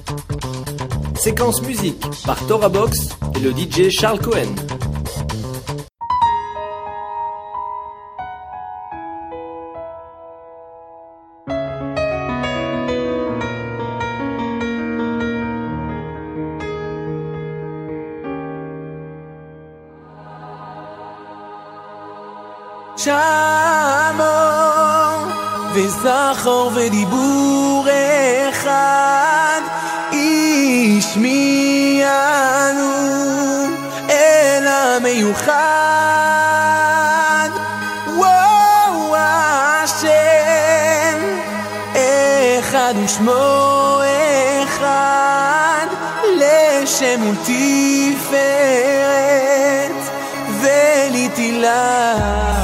Séquence musique par Tora Box et le DJ Charles Cohen. שמור וזכור ודיבור אחד ישמיענו אל המיוחד וואו השם אחד ושמו אחד לשם ולתפארת ולתהילה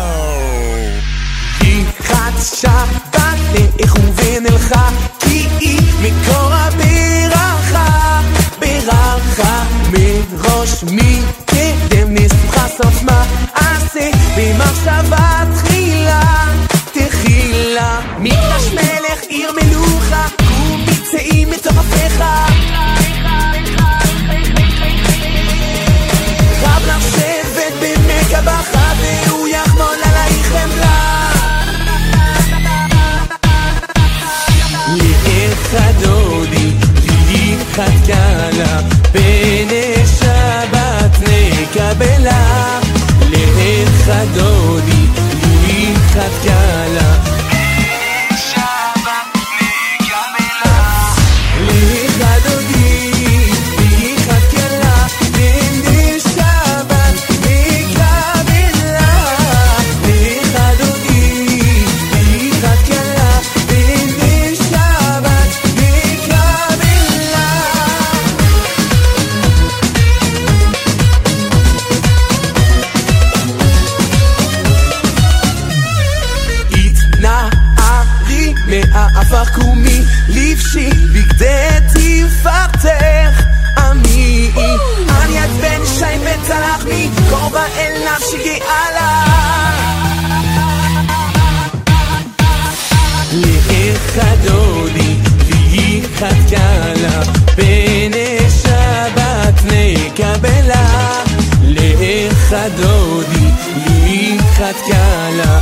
שבת לאכוון אלך כי היא מקור הברכה ברכה מראש מקדם נסוכה סוף מעשה במחשבה תחילה מקדש מלך עיר מלוכה קום מצאים מטורפיך רב לך שבט במקבך והוא יחמול עלייך חמלה חדודי לי חתקלה בני שבת נקבלה לחדודי לי חתקלה בני שבת נקבלה לחדודי לי חתקלה בני שבת נקבלה לחדודי לי חתקלה מהאפר קומי לבשי בגדי תפארתך עמי אני עד בן שי וצלח מי קורבה אל נפשי גאלה לאחדודי לי חתקלה בני שבת נקבלה לאחדודי לי חתקלה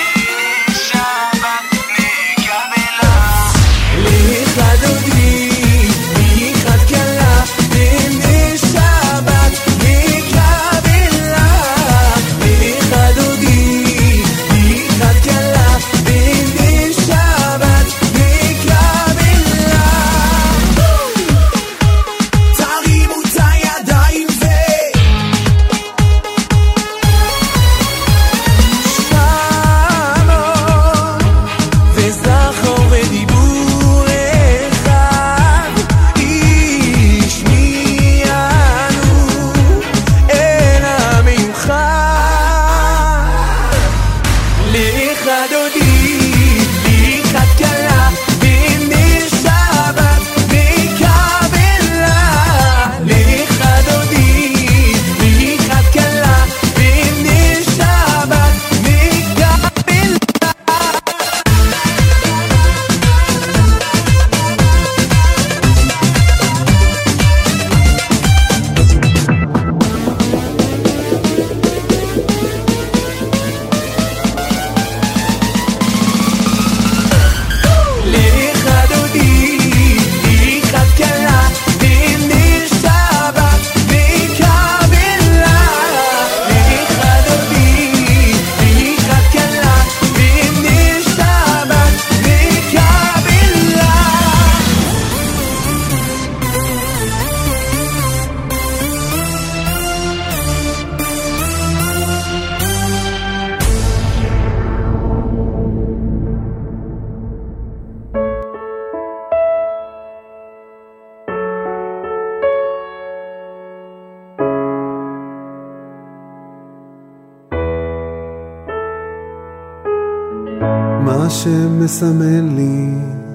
מה שמסמל לי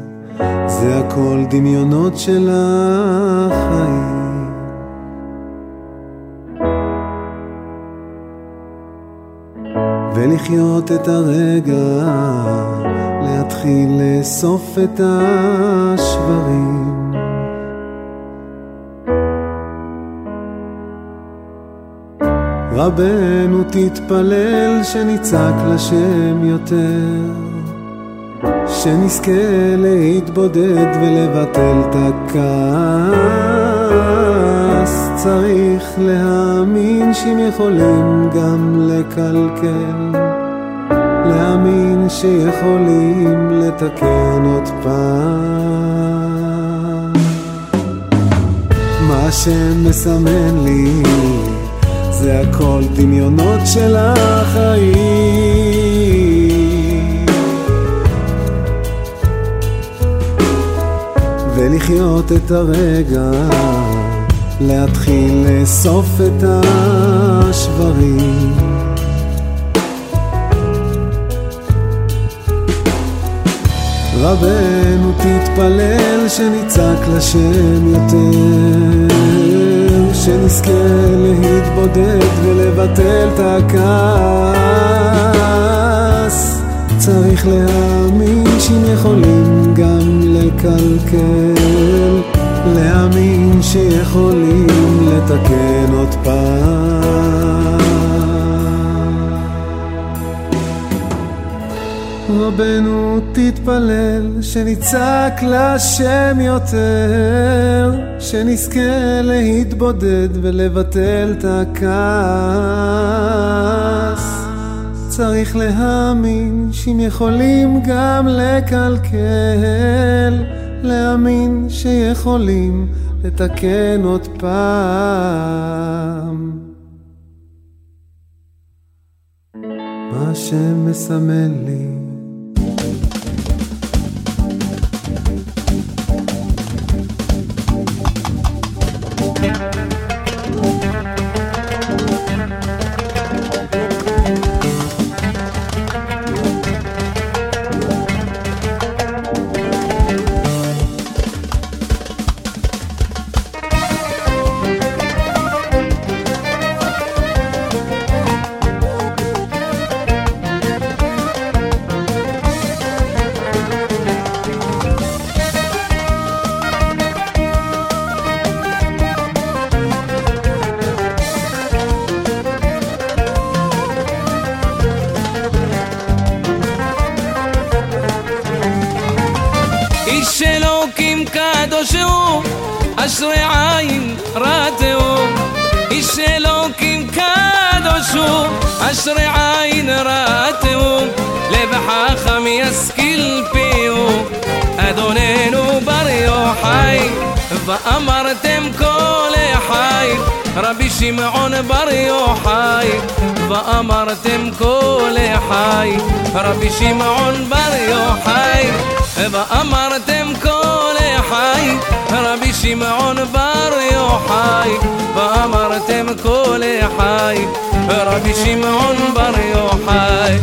זה הכל דמיונות של החיים ולחיות את הרגע להתחיל לאסוף את השברים רבנו תתפלל שניצק לשם יותר, שנזכה להתבודד ולבטל את הכעס. צריך להאמין שהם יכולים גם לקלקל, להאמין שיכולים לתקן עוד פעם. מה שמסמן לי זה הכל דמיונות של החיים, ולחיות את הרגע, להתחיל לאסוף את השברים. רבנו תתפלל שניצק לשם יותר, שנזכה להתבודד ולבטל את הכעס. צריך להאמין שהם יכולים גם לקלקל, להאמין שיכולים לתקן עוד פעם. רבנו תתפלל שניצק לשם יותר, שנזכה להתבודד ולבטל את הכעס. צריך להאמין שהם יכולים גם לקלקל, להאמין שיכולים לתקן עוד פעם. מה שמסמן לי אלוקים קדוש הוא, אשרי עין ראתהו. איש אלוקים קדוש הוא, אשרי עין ראתהו. לב חכם ישכיל פיהו, אדוננו בר יוחאי. ואמרתם כל חי, רבי שמעון בר יוחאי. ואמרתם כל חי, רבי שמעון בר יוחאי. ואמרתם כל חי, רבי שמעון בר יוחאי. ואמרתם כל חי, רבי שמעון בר יוחאי.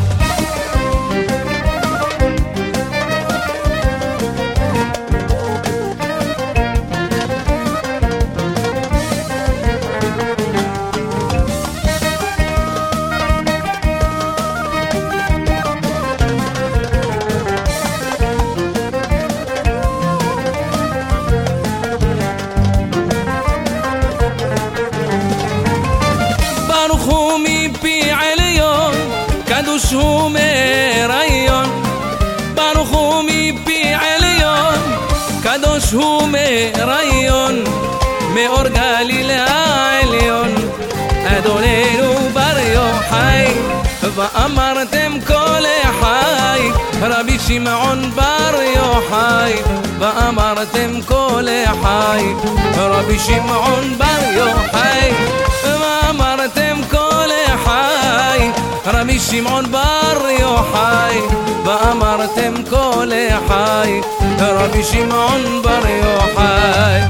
קדוש הוא מריון, ברוך הוא מפי עליון. קדוש הוא מריון, מאור גליל העליון. אדוננו בר יוחאי. ואמרתם כל חי, רבי שמעון בר יוחאי. ואמרתם כל חי, רבי שמעון בר יוחאי. ואמרתם כל חי, רבי שמעון בר יוחאי. ואמרתם כל חי, רבי שמעון בר יוחאי.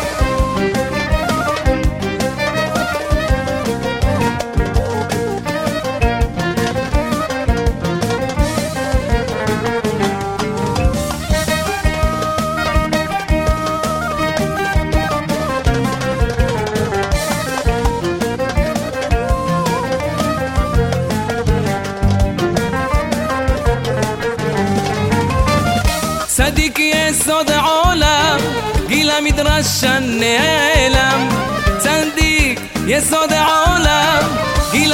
צדיק יסוד העולם, גיל המדרש הנעלם. צדיק יסוד העולם, גיל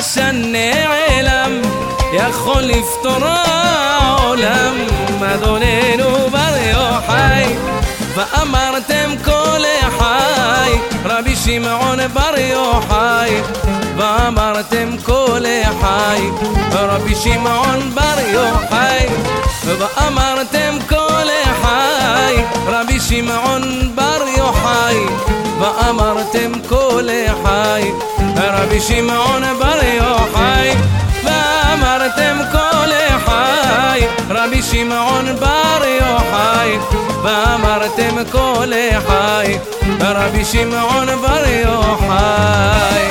עשן נעלם יכול לפתור העולם אדוננו בר יוחאי ואמרתם כל חי רבי שמעון בר יוחאי ואמרתם כל חי רבי שמעון בר יוחאי ואמרתם כל חי רבי שמעון בר יוחאי ואמרתם כל חי רבי שמעון בר יוחאי ואמרתם כל חי רבי שמעון בר יוחאי ואמרתם כל חי רבי שמעון בר יוחאי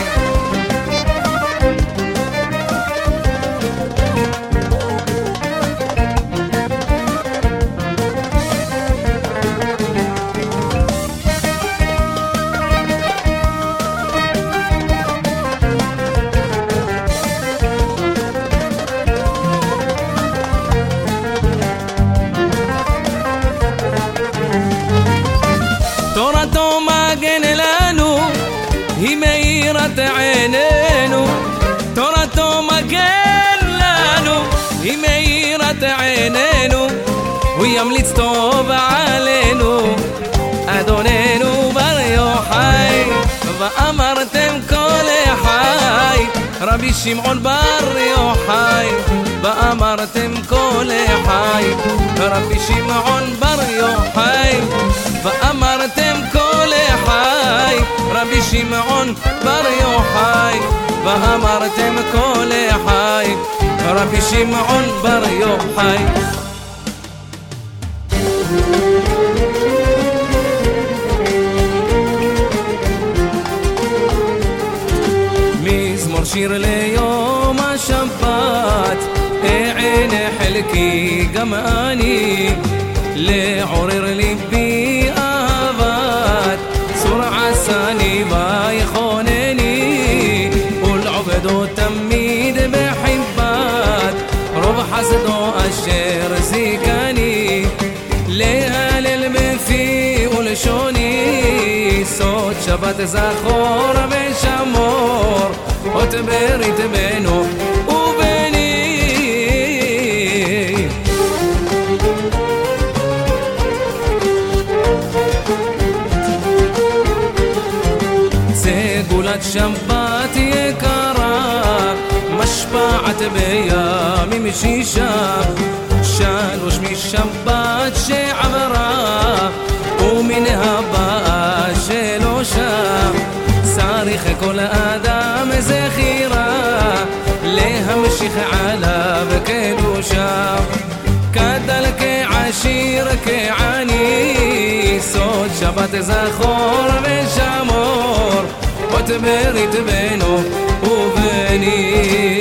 תורתו מגן לנו, היא מאירת עינינו. תורתו מגן לנו, היא מאירת עינינו. הוא ימליץ טוב עלינו, אדוננו בר יוחאי. ואמרתם כל חי, רבי שמעון בר יוחאי. ואמרתם כל חי, רבי שמעון בר יוחאי. ואמרתם כל חי רבי שמעון בר יוחאי ואמרתם כל חי רבי שמעון בר יוחאי מזמור שיר ליום השבת עין חלקי גם אני לעורר ליבי אהבת צור עשני ויכונני ולעובדו תמיד בחיבת רוב חסדו אשר זיכני להלל בפי ולשוני סוד שבת זכור ושמור אות ברית בינו וביני סגולת שבת יקרה משפעת בימים שישה שלוש משבת שעברה ומן הבאה שלושה צריך כל אדם זכירה להמשיך עליו קדושה גדל כעשיר כעני סוד שבת זכור ושמור אות ברית בינו וביני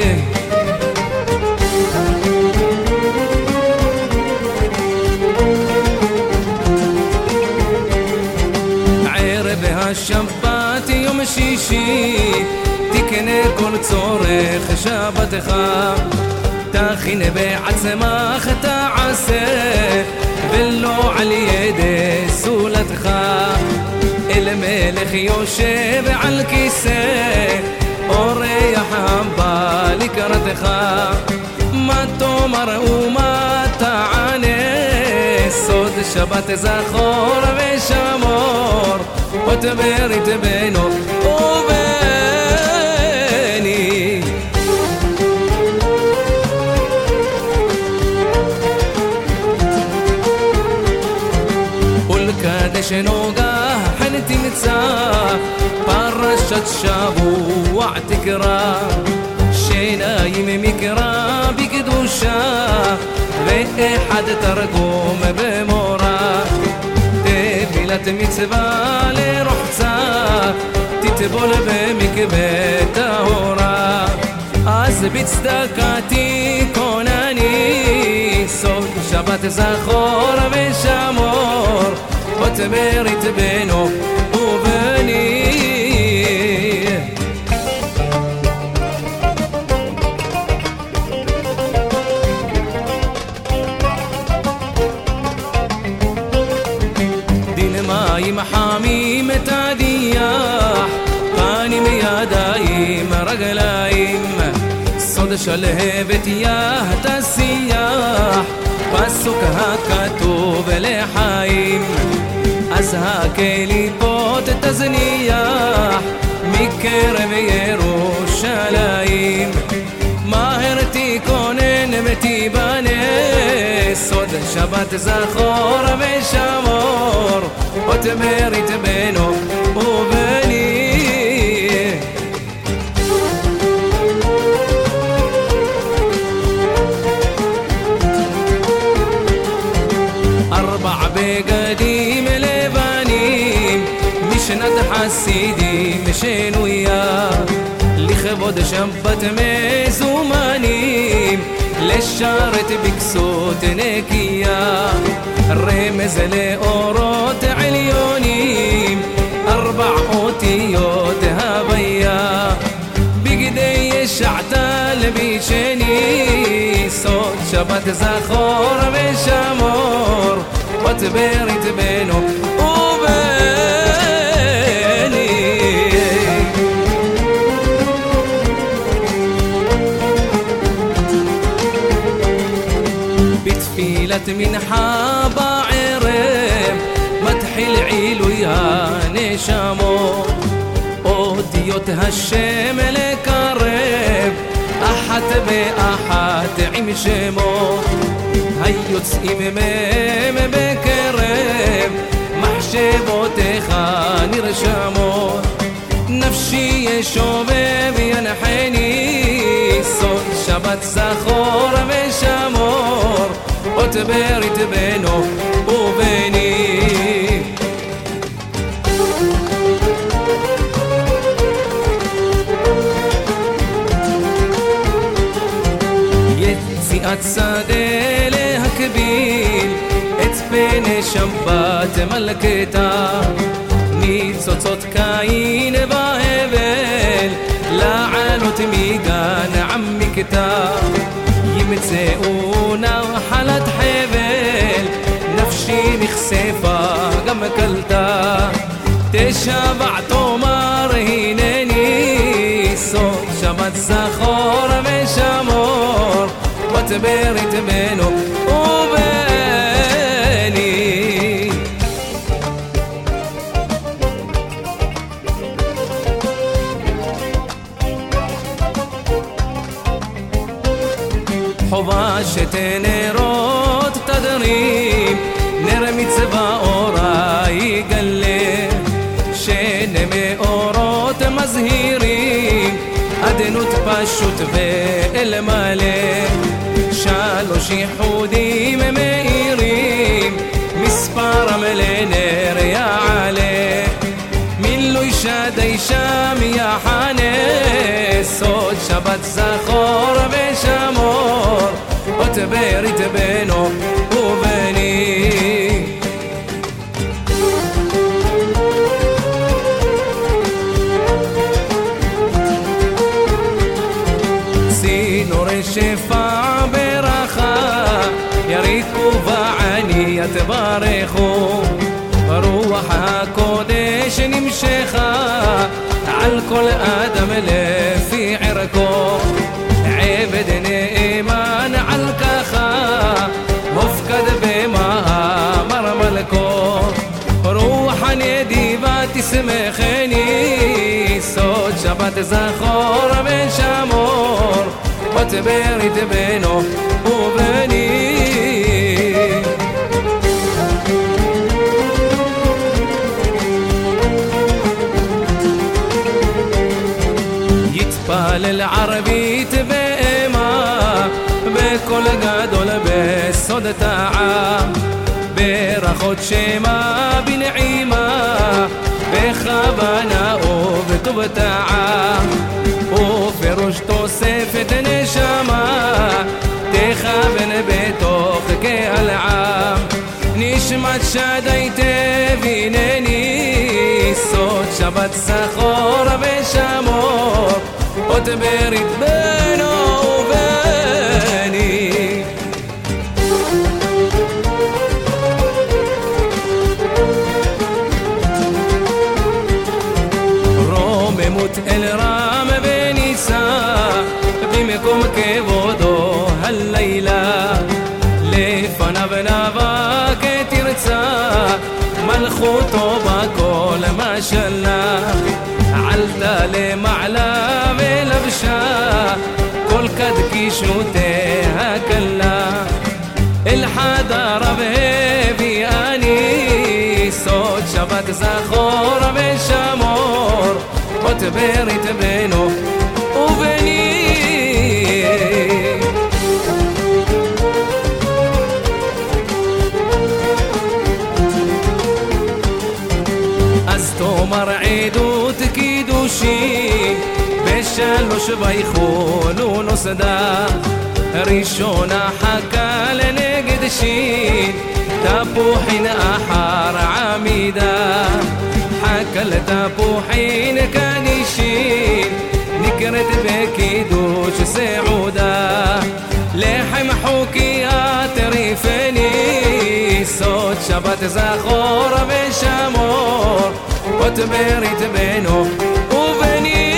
ערב השבת יום שישי תקנה כל צורך שבתך תכין בעצמך תעשה ולא על ידי סולתך אל מלך יושב על כיסא אורח הבא לקראתך מה תאמר ומה תענה סוד שבת זכור ושמור אות ברית בינו וביני ולקדש נוגה חן תמצא פרשת שבוע תקרא שיניים מקרא בקדושה ואחד תרגום במורה תפילת מצווה לרוחצה תטבול במקווה טהורה אז בצדקה תכונני סוד שבת זכור ושמור אות ברית בינו וביני מים חמים תדיח פנים ידיים רגליים שלהבת תסיח פסוק הכתוב לחיים אז הקליפות תזניח מקרב ירושלים מהר תיכונן ותיבנה סוד שבת זכור ושמור אות ברית בינו ובני 4 בגדים לבנים משנת חסידים שנויה לכבוד שבת מזומנים לשרת בכסות נקייה רמז לאורות עליונים 4 אותיות הוויה בגדי ישעתה לבישני סוד שבת זכור ושמור אות ברית בינו ובני בתפילת מנחה בערב מתחיל עילוי הנשמות אותיות השם לקרב אחת באחת עם שמות היוצאים מהם בקרב מחשבותיך נרשמות נפשי ישובב ינחני סוד שבת זכור ושמור אות ברית בינו ובני יציאת שדה להקביל את פני שבת מלכתה ניצוצות קין והבל לעלות מגן עמקתה ימצאו נחלת חבל נפשי נחשפה גם קלטה תשבע תאמר הנני סוד שבת זכור ושמור אות ברית בינו ובני חובה שתנרות תדרים נר מצבא אורה יגלה שני מאורות מזהירים עדנות פשוט ואל מלא 3 ייחודים מאירים מספרם לנר יעלה מילוי שדי שם יחנה סוד שבת זכור ושמור אות ברית בינו ובני צינור שפע ברכה יריקו בעני יתברכו רוח הקודש נמשכה על כל אדם לפי ערכו עבד נאמן על ככה מופקד במאמר מלכו רוח נדיבה תשמחני סוד שבת זכור ושמור אות ברית בינו ובני יתפלל ערבית ואימה בקול גדול בסוד טעה ברכות שמה בנעימה בכוונה ובטוב טעה ופירוש תוספת נשמה תכוון בתוך קהל עם נשמת שדי תבינני סוד שבת זכור ושמור אות ברית בינו ובני רוממות אל רם ונישא במקום מלכותו בכל משלה, עלתה למעלה ולבשה כל קדקישותיה כלה, אל חדרה והביאני סוד שבת זכור ושמור, אות ברית בינו וביני. אז תאמר עדות קידושין בשלוש ויכון ונוסדה, ראשונה חכה לנגד שין תפוחין אחר עמידה, חכה לתפוחין כנישין נקראת בקידוש סעודה, לחם חוקיה טריפני סוד שבת זכור ושמור, אות ברית בינו וביני.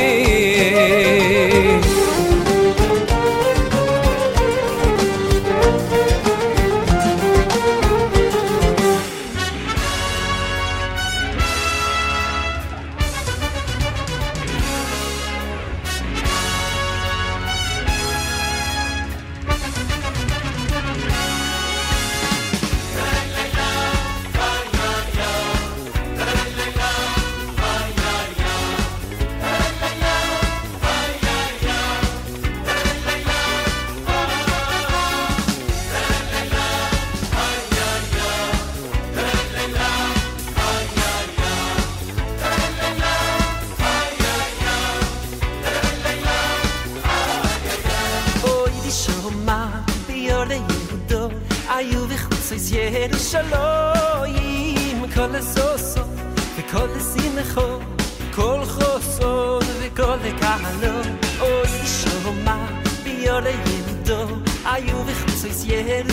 ירושלים כל הסוסו וכל השמחו, כל חוסון וכל הקהלו, אוי שומע ביור היהודו היו וחוצוס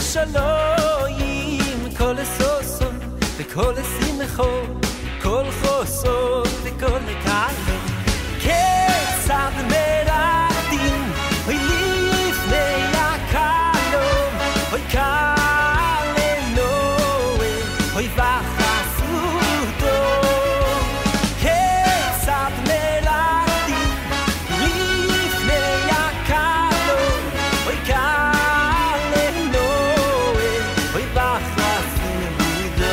ירושלים כל הסוסו וכל השמחו, כל חוסון וכל הקהלו, כיצד מרדים אוי לפני הקהלום, אוי Hoy baja su do Kesat melati Lifne yakalo Hoy kale noe Hoy baja su do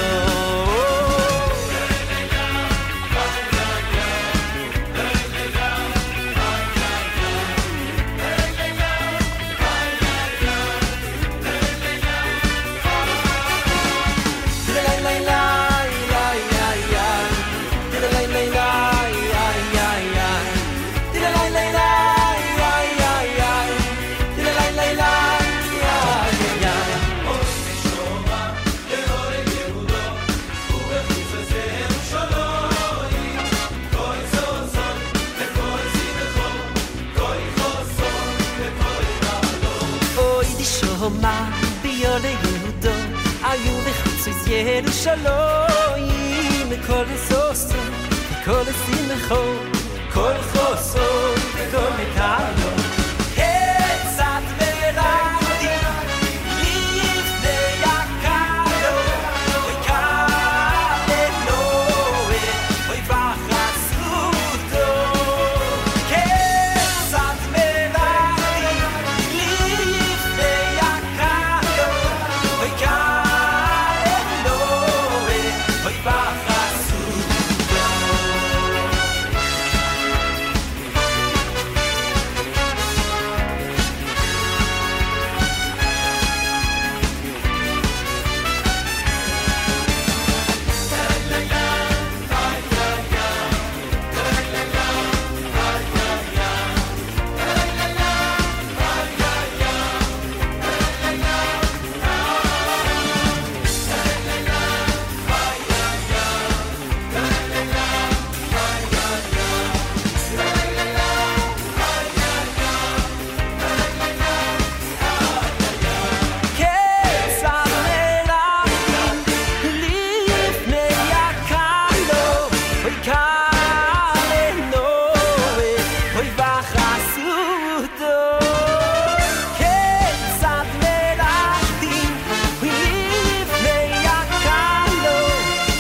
ירושלים כל הסוסו כל השמחו כל חוסו וכל הקהלו כיצד מרדים לפני הקהלו אוי קהל נועה אוי בחסותו כיצד מרדים לפני הקהלו אוי קהל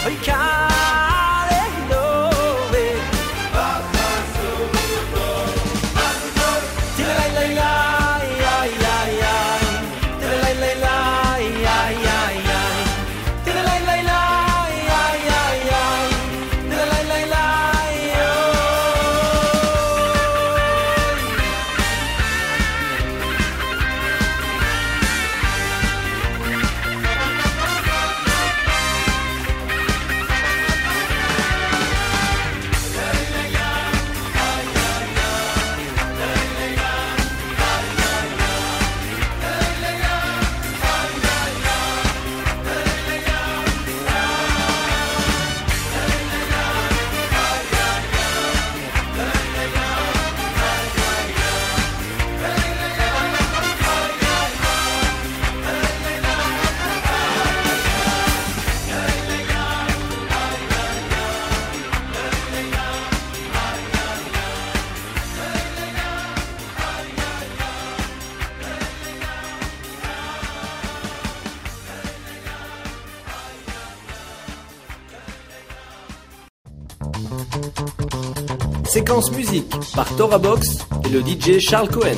oi care dove tira la la la ai ai ai tira la la la ai ai ai tira la la la ai ai ai tira la la la Séquence musique par Torah Box et le DJ Charles Cohen.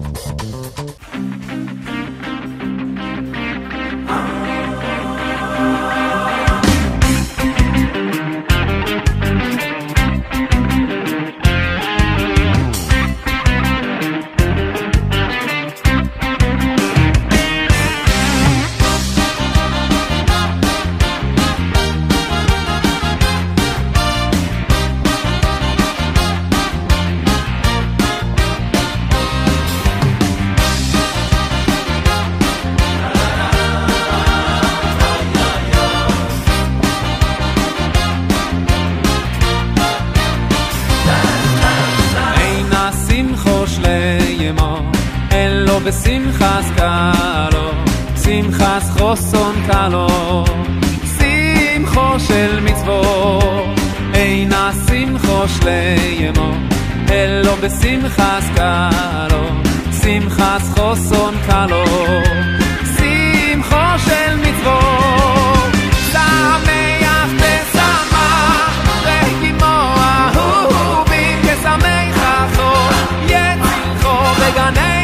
בשמחס קלו, שמחס חוסון קלו, שמחו של מצוות, אינה שמחו שליימו, אלו בשמחס קלו, שמחס חוסון קלו, שמחו של מצוות, שמח תשמח, וכמו אהובים כשמח אחו, יצילחו בגני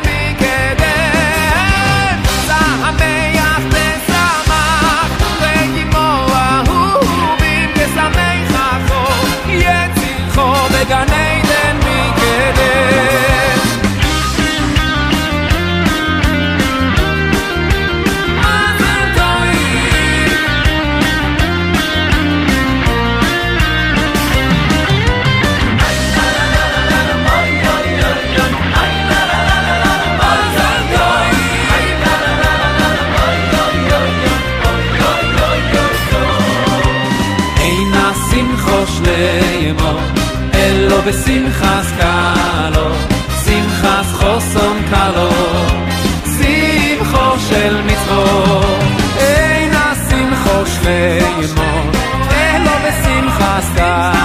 גן עדן מקדש מזל טוב אין השמחו שליימו אלו בשמחס קלו, שמחס חוסון קלו, שמחו של מצוות, אין השמחו שליימו, אלו בשמחס קלו